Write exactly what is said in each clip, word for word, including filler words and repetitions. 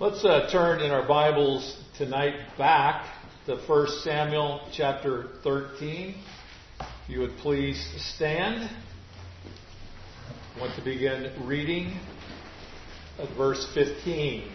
Let's uh, turn in our Bibles tonight back to First Samuel chapter thirteen. If you would please stand. I want to begin reading at verse fifteen.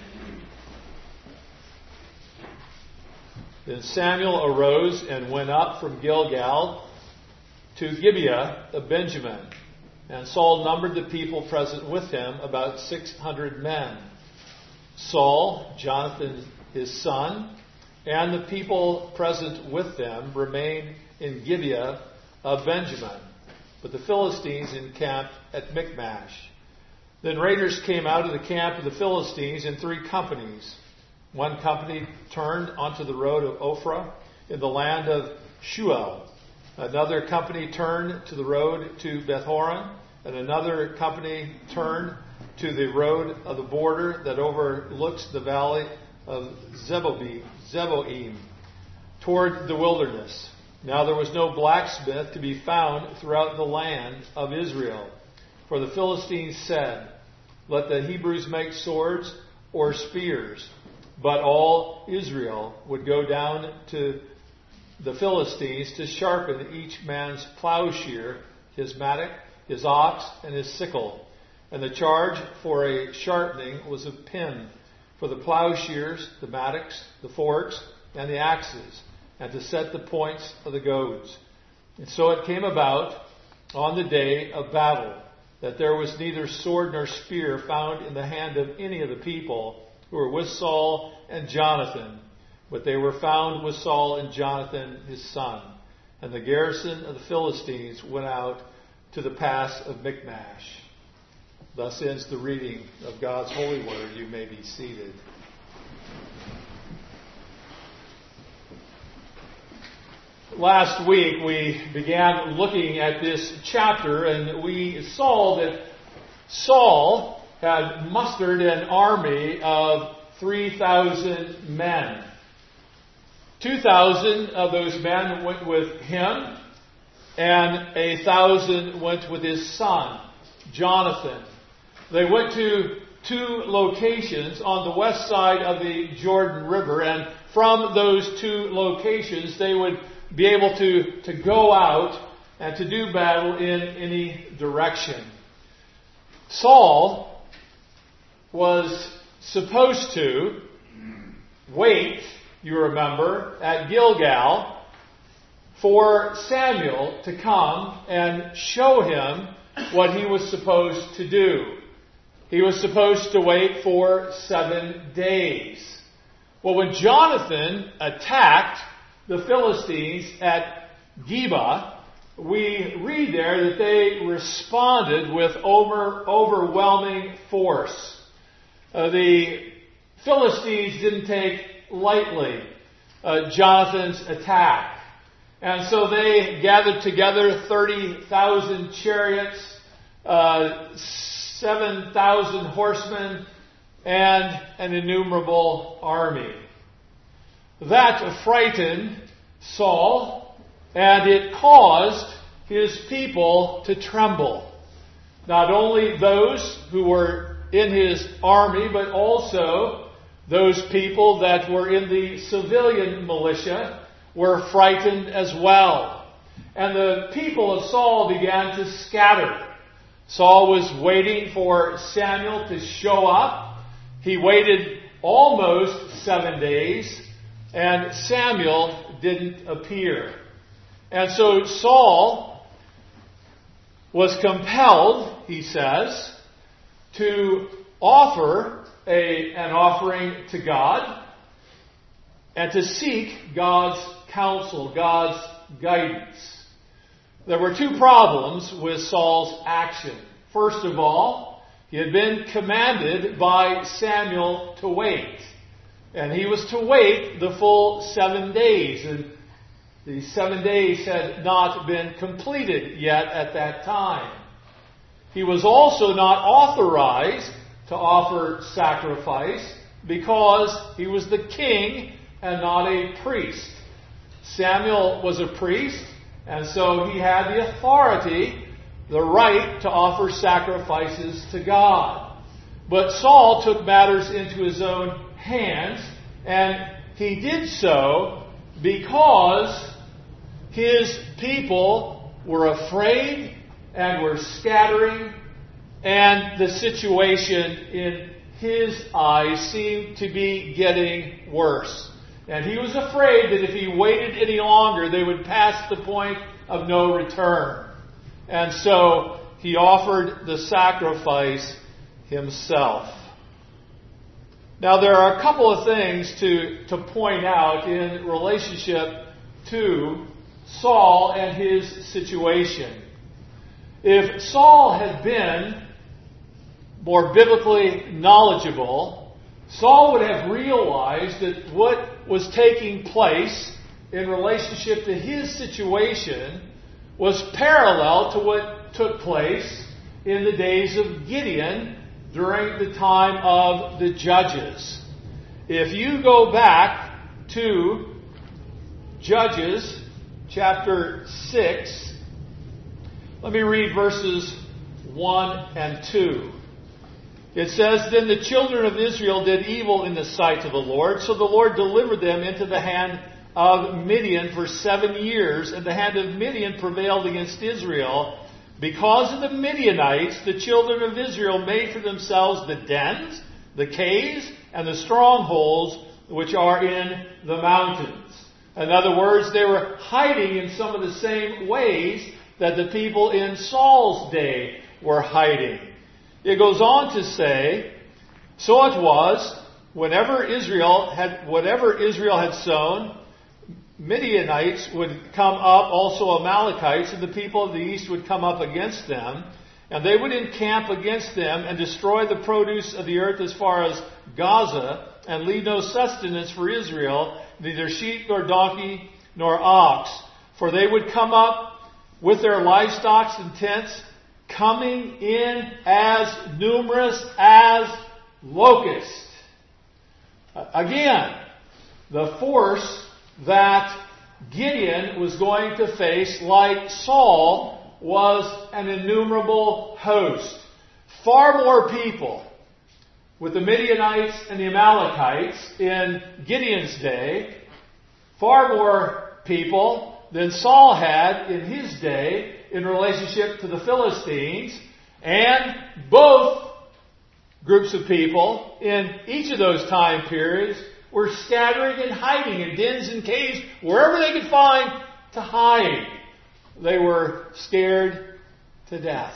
Then Samuel arose and went up from Gilgal to Gibeah of Benjamin. And Saul numbered the people present with him, about six hundred men. Saul, Jonathan his son, and the people present with them remained in Gibeah of Benjamin, but the Philistines encamped at Michmash. Then raiders came out of the camp of the Philistines in three companies. One company turned onto the road of Ophrah in the land of Shuel. Another company turned to the road to Beth-horon, and another company turned to the road of the border that overlooks the valley of Zeboim toward the wilderness. Now there was no blacksmith to be found throughout the land of Israel. For the Philistines said, "Let the Hebrews make swords or spears." But all Israel would go down to the Philistines to sharpen each man's plowshare, his mattock, his ox, and his sickle. And the charge for a sharpening was a pin for the plowshares, the mattocks, the forks, and the axes, and to set the points of the goads. And so it came about on the day of battle that there was neither sword nor spear found in the hand of any of the people who were with Saul and Jonathan, but they were found with Saul and Jonathan his son. And the garrison of the Philistines went out to the pass of Michmash. Thus ends the reading of God's holy word. You may be seated. Last week we began looking at this chapter, and we saw that Saul had mustered an army of three thousand men. two thousand of those men went with him, and a thousand went with his son, Jonathan. They went to two locations on the west side of the Jordan River, and from those two locations they would be able to, to go out and to do battle in any direction. Saul was supposed to wait, you remember, at Gilgal for Samuel to come and show him what he was supposed to do. He was supposed to wait for seven days. Well, when Jonathan attacked the Philistines at Gibeah, we read there that they responded with over, overwhelming force. Uh, the Philistines didn't take lightly uh, Jonathan's attack. And so they gathered together thirty thousand chariots, uh, seven thousand horsemen, and an innumerable army. That frightened Saul, and it caused his people to tremble. Not only those who were in his army, but also those people that were in the civilian militia were frightened as well. And the people of Saul began to scatter. Saul was waiting for Samuel to show up. He waited almost seven days, and Samuel didn't appear. And so Saul was compelled, he says, to offer a, an offering to God and to seek God's counsel, God's guidance. There were two problems with Saul's action. First of all, he had been commanded by Samuel to wait. And he was to wait the full seven days. And the seven days had not been completed yet at that time. He was also not authorized to offer sacrifice because he was the king and not a priest. Samuel was a priest, and so he had the authority, the right to offer sacrifices to God. But Saul took matters into his own hands, and he did so because his people were afraid and were scattering, and the situation in his eyes seemed to be getting worse. And he was afraid that if he waited any longer, they would pass the point of no return. And so he offered the sacrifice himself. Now, there are a couple of things to, to point out in relationship to Saul and his situation. If Saul had been more biblically knowledgeable, Saul would have realized that what was taking place in relationship to his situation was parallel to what took place in the days of Gideon during the time of the Judges. If you go back to Judges chapter six, let me read verses one and two. It says, "Then the children of Israel did evil in the sight of the Lord, so the Lord delivered them into the hand of Midian for seven years, and the hand of Midian prevailed against Israel. Because of the Midianites, the children of Israel made for themselves the dens, the caves, and the strongholds which are in the mountains." In other words, they were hiding in some of the same ways that the people in Saul's day were hiding. It goes on to say, "So it was, whenever Israel had, whatever Israel had sown, Midianites would come up, also Amalekites, and the people of the east would come up against them, and they would encamp against them and destroy the produce of the earth as far as Gaza, and leave no sustenance for Israel, neither sheep nor donkey nor ox. For they would come up with their livestock and tents, coming in as numerous as locusts." Again, the force that Gideon was going to face, like Saul, was an innumerable host. Far more people with the Midianites and the Amalekites in Gideon's day, far more people than Saul had in his day in relationship to the Philistines, and both groups of people in each of those time periods were scattering and hiding in dens and caves, wherever they could find to hide. They were scared to death.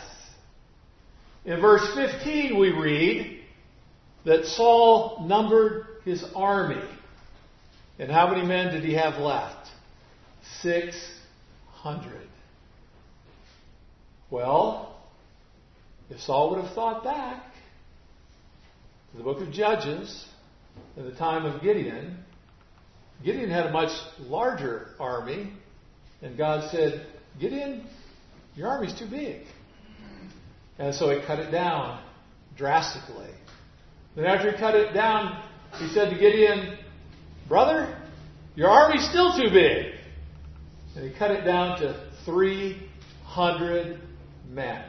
In verse fifteen we read that Saul numbered his army. And how many men did he have left? Six hundred. Well, if Saul would have thought back to the book of Judges, in the time of Gideon, Gideon had a much larger army, and God said, "Gideon, your army's too big." And so he cut it down drastically. Then after he cut it down, he said to Gideon, "Brother, your army's still too big." And he cut it down to three hundred men.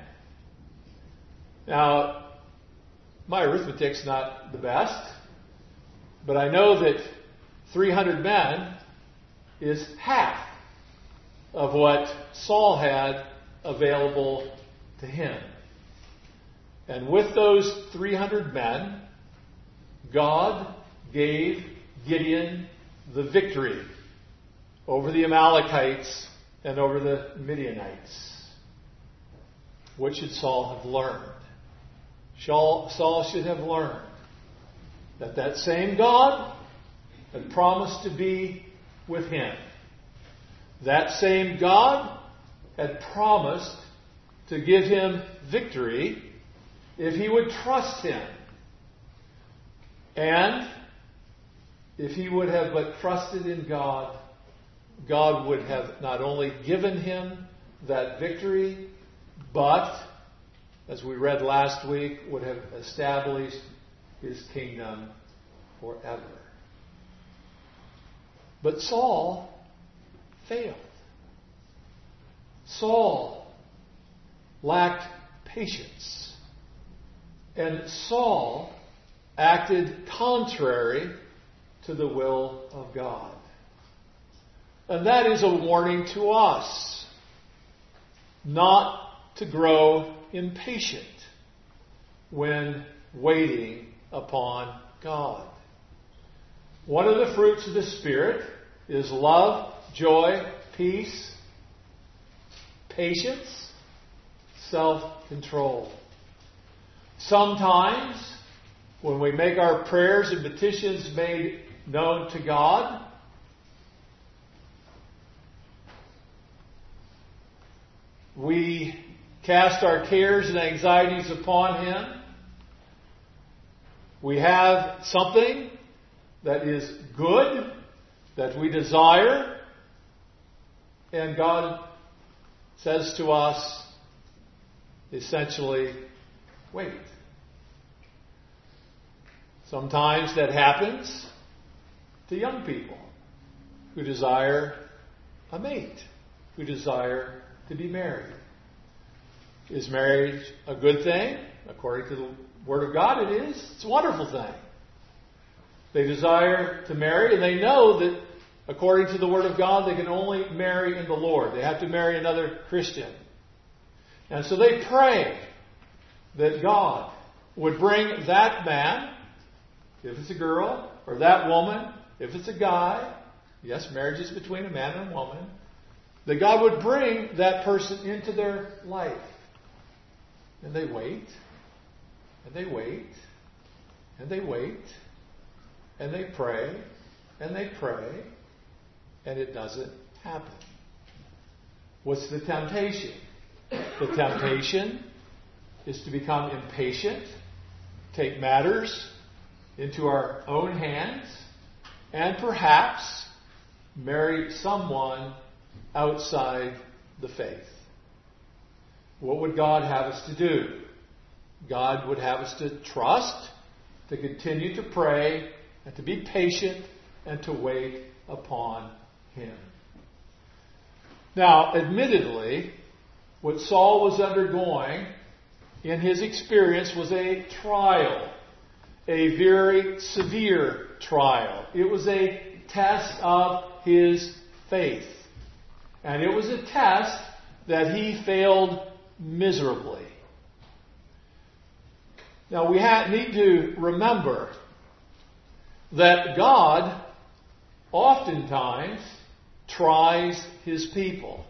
Now, my arithmetic's not the best, but I know that three hundred men is half of what Saul had available to him. And with those three hundred men, God gave Gideon the victory over the Amalekites and over the Midianites. What should Saul have learned? Saul should have learned that that same God had promised to be with him. That same God had promised to give him victory if he would trust him. And if he would have but trusted in God, God would have not only given him that victory, but, as we read last week, would have established his kingdom forever. But Saul failed. Saul lacked patience. And Saul acted contrary to the will of God. And that is a warning to us not to grow impatient when waiting upon God. One of the fruits of the Spirit is love, joy, peace, patience, self-control. Sometimes, when we make our prayers and petitions made known to God, we cast our cares and anxieties upon Him. We have something that is good, that we desire, and God says to us, essentially, wait. Sometimes that happens to young people who desire a mate, who desire to be married. Is marriage a good thing? According to the Word of God, it is. It's a wonderful thing. They desire to marry, and they know that according to the Word of God, they can only marry in the Lord. They have to marry another Christian. And so they pray that God would bring that man, if it's a girl, or that woman, if it's a guy. Yes, marriage is between a man and a woman. That God would bring that person into their life. And they wait, and they wait, and they wait, and they pray, and they pray, and it doesn't happen. What's the temptation? The temptation is to become impatient, take matters into our own hands, and perhaps marry someone outside the faith. What would God have us to do? God would have us to trust, to continue to pray, and to be patient, and to wait upon Him. Now, admittedly, what Saul was undergoing in his experience was a trial, a very severe trial. It was a test of his faith. And it was a test that he failed miserably. Now we ha- need to remember that God oftentimes tries His people.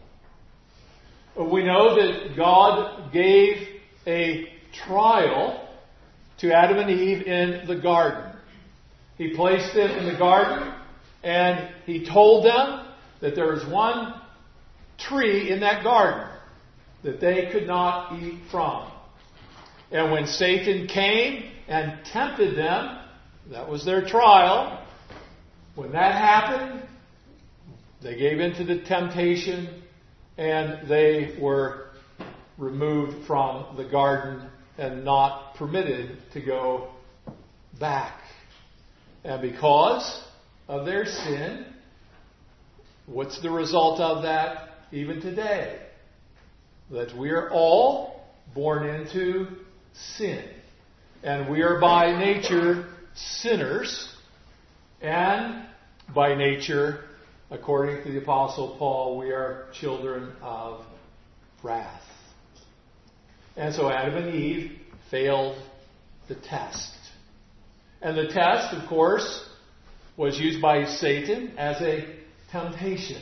We know that God gave a trial to Adam and Eve in the garden. He placed them in the garden and He told them that there was one tree in that garden that they could not eat from. And when Satan came and tempted them, that was their trial. When that happened, they gave in to the temptation and they were removed from the garden and not permitted to go back. And because of their sin, what's the result of that even today? That we are all born into sin. And we are by nature sinners. And by nature, according to the Apostle Paul, we are children of wrath. And so Adam and Eve failed the test. And the test, of course, was used by Satan as a temptation.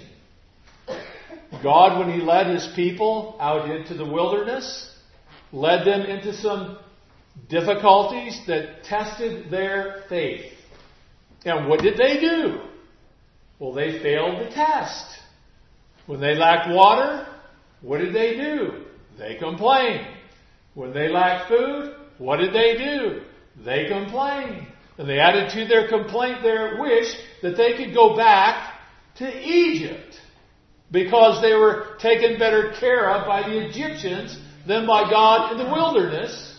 God, when He led His people out into the wilderness, led them into some difficulties that tested their faith. And what did they do? Well, they failed the test. When they lacked water, what did they do? They complained. When they lacked food, what did they do? They complained. And they added to their complaint their wish that they could go back to Egypt, because they were taken better care of by the Egyptians than by God in the wilderness.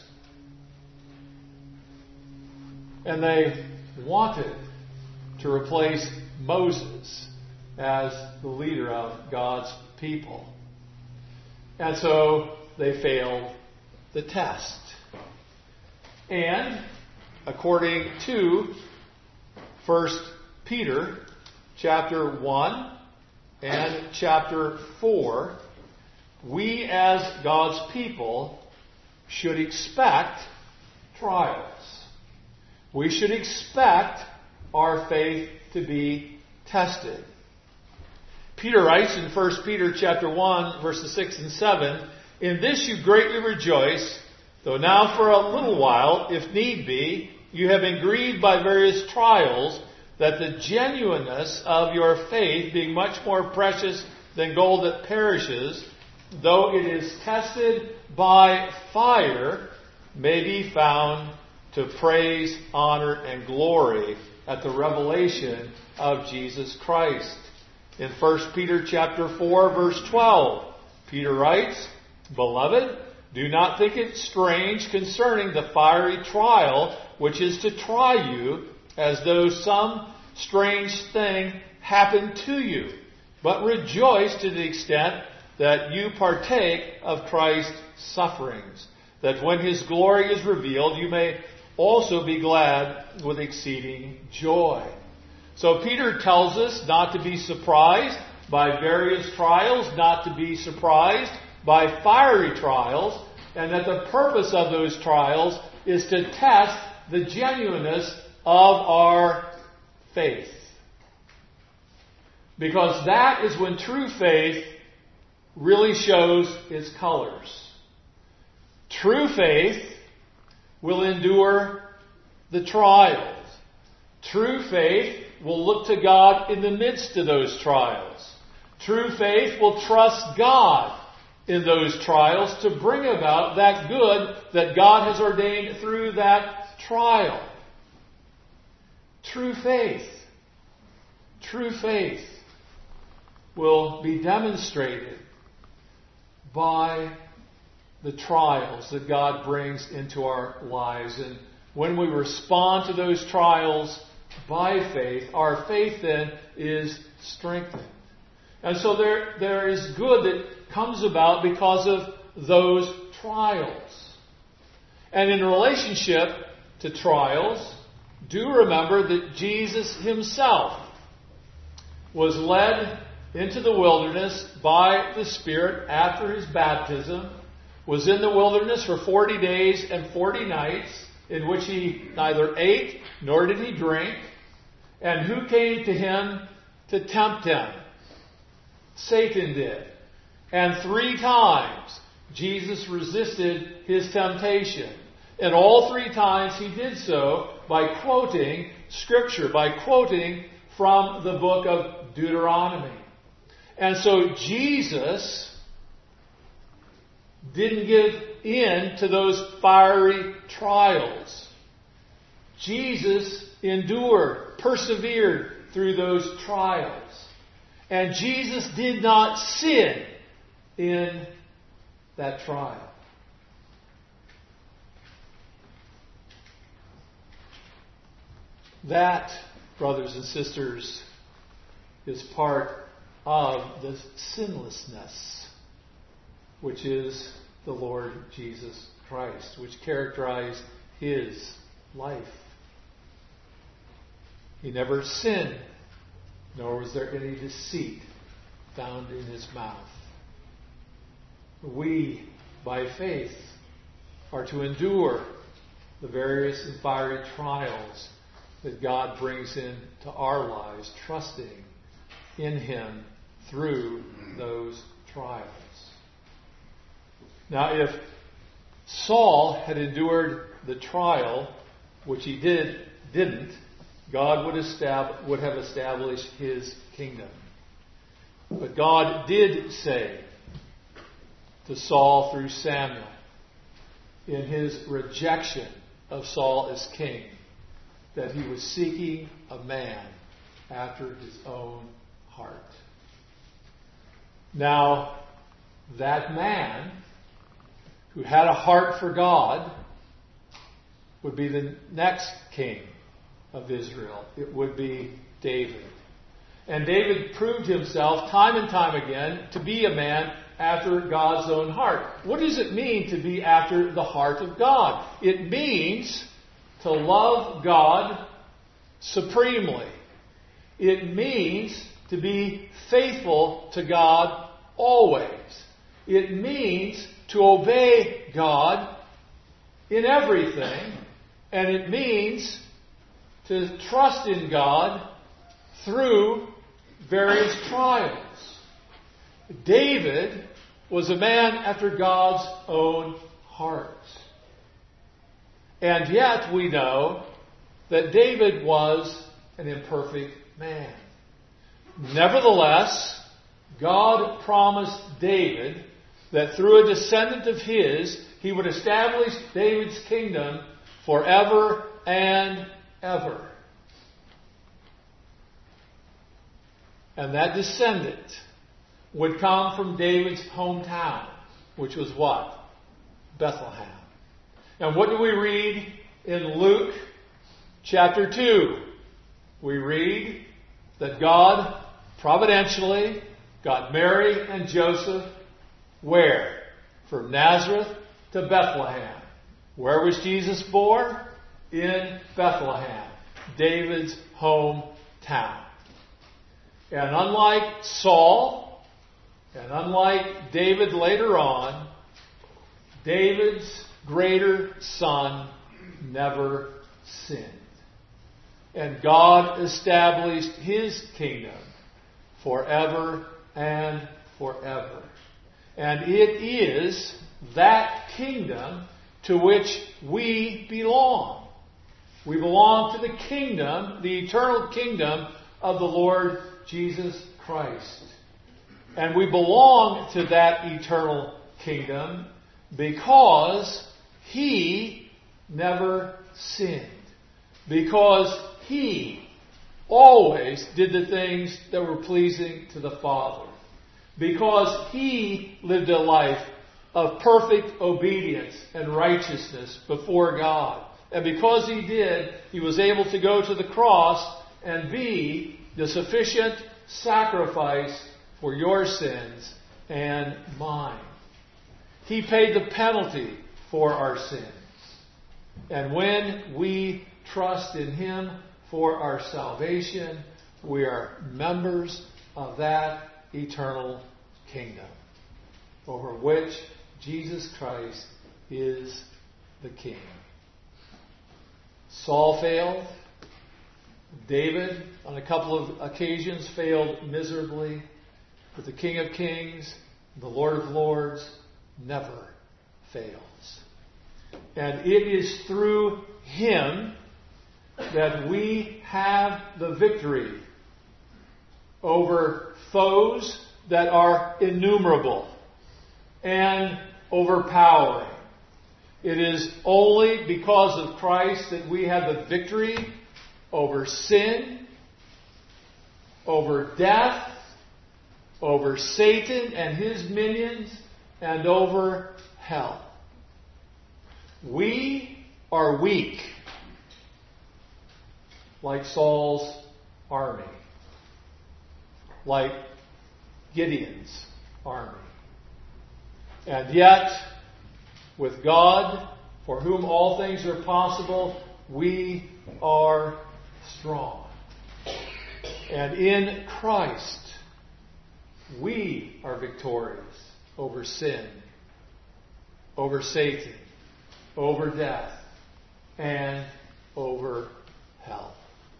And they wanted to replace Moses as the leader of God's people. And so they failed the test. And according to First Peter chapter one and chapter four, we as God's people should expect trials. We should expect our faith to be tested. Peter writes in First Peter chapter one, verses six and seven, "In this you greatly rejoice, though now for a little while, if need be, you have been grieved by various trials, that the genuineness of your faith, being much more precious than gold that perishes, though it is tested by fire, may be found to praise, honor, and glory at the revelation of Jesus Christ." In First Peter chapter four, verse twelve, Peter writes, "Beloved, do not think it strange concerning the fiery trial which is to try you, as though some strange thing happened to you, but rejoice to the extent that you partake of Christ's sufferings, that when His glory is revealed, you may also be glad with exceeding joy." So Peter tells us not to be surprised by various trials, not to be surprised by fiery trials, and that the purpose of those trials is to test the genuineness of our faith. Because that is when true faith really shows its colors. True faith will endure the trials. True faith will look to God in the midst of those trials. True faith will trust God in those trials to bring about that good that God has ordained through that trial. True faith, true faith will be demonstrated by the trials that God brings into our lives. And when we respond to those trials by faith, our faith then is strengthened. And so there, there is good that comes about because of those trials. And in relationship to trials, do remember that Jesus Himself was led into the wilderness by the Spirit after His baptism, was in the wilderness for forty days and forty nights, in which He neither ate nor did He drink. And who came to Him to tempt Him? Satan did. And three times Jesus resisted his temptation. And all three times He did so by quoting Scripture, by quoting from the book of Deuteronomy. And so Jesus didn't give in to those fiery trials. Jesus endured, persevered through those trials. And Jesus did not sin in that trial. That, brothers and sisters, is part of the sinlessness, which is the Lord Jesus Christ, which characterized His life. He never sinned, nor was there any deceit found in His mouth. We, by faith, are to endure the various and fiery trials that God brings into our lives, trusting in Him through those trials. Now, if Saul had endured the trial, which he did, didn't, God would, estab- would have established His kingdom. But God did say to Saul through Samuel, in his rejection of Saul as king, that he was seeking a man after His own heart. Now, that man who had a heart for God would be the next king of Israel. It would be David. And David proved himself time and time again to be a man after God's own heart. What does it mean to be after the heart of God? It means to love God supremely. It means to be faithful to God always. It means to obey God in everything. And it means to trust in God through various trials. David was a man after God's own heart. And yet we know that David was an imperfect man. Nevertheless, God promised David that through a descendant of his, he would establish David's kingdom forever and ever. And that descendant would come from David's hometown, which was what? Bethlehem. And what do we read in Luke chapter two? We read that God providentially got Mary and Joseph where? From Nazareth to Bethlehem. Where was Jesus born? In Bethlehem, David's hometown. And unlike Saul, and unlike David later on, David's greater son never sinned. And God established his kingdom forever and forever. And it is that kingdom to which we belong. We belong to the kingdom, the eternal kingdom of the Lord Jesus Christ. And we belong to that eternal kingdom because he never sinned. Because he always did the things that were pleasing to the Father. Because he lived a life of perfect obedience and righteousness before God. And because he did, he was able to go to the cross and be the sufficient sacrifice for your sins and mine. He paid the penalty for our sins. And when we trust in him for our salvation, we are members of that eternal kingdom over which Jesus Christ is the King. Saul failed. David, on a couple of occasions, failed miserably. But the King of Kings, the Lord of Lords, never fails. And it is through him that we have the victory over foes that are innumerable and overpowering. It is only because of Christ that we have the victory over sin, over death, over Satan and his minions, and over hell. We are weak, like Saul's army, like Gideon's army. And yet, with God, for whom all things are possible, we are strong. And in Christ, we are victorious over sin, over Satan, over death, and over hell.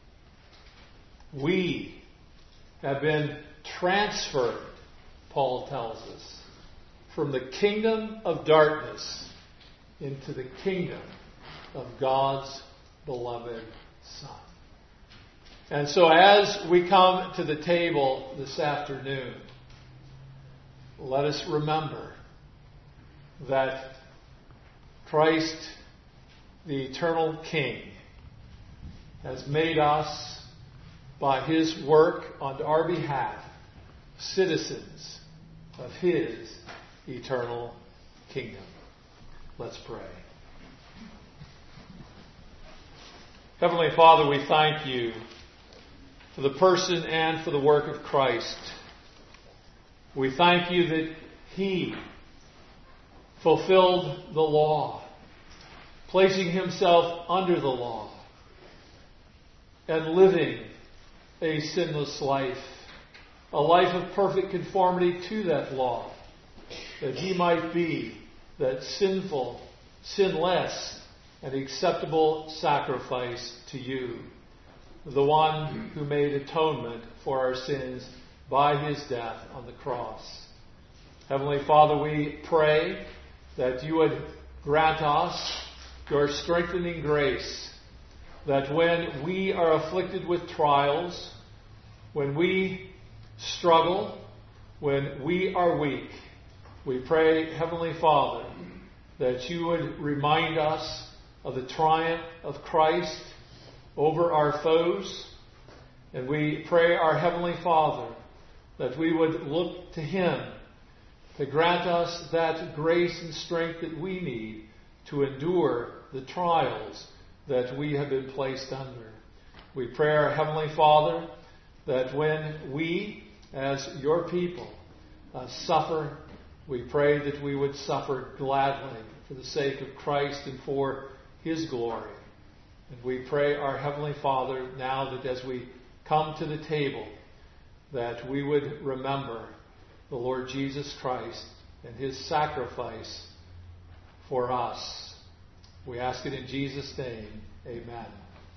We have been transferred, Paul tells us, from the kingdom of darkness into the kingdom of God's beloved Son. And so as we come to the table this afternoon, let us remember that Christ, the eternal King, has made us, by his work on our behalf, citizens of his eternal kingdom. Let's pray. Heavenly Father, we thank you for the person and for the work of Christ. We thank you that he fulfilled the law, placing himself under the law and living a sinless life, a life of perfect conformity to that law, that he might be that sinful, sinless, and acceptable sacrifice to you, the one who made atonement for our sins by his death on the cross. Heavenly Father, we pray that you would grant us your strengthening grace, that when we are afflicted with trials, when we struggle, when we are weak, we pray, Heavenly Father, that you would remind us of the triumph of Christ over our foes. And we pray, our Heavenly Father, that we would look to him to grant us that grace and strength that we need to endure the trials that we have been placed under. We pray, our Heavenly Father, that when we, as your people, uh, suffer, we pray that we would suffer gladly for the sake of Christ and for his glory. And we pray, our Heavenly Father, now that as we come to the table, that we would remember the Lord Jesus Christ and his sacrifice for us. We ask it in Jesus' name. Amen.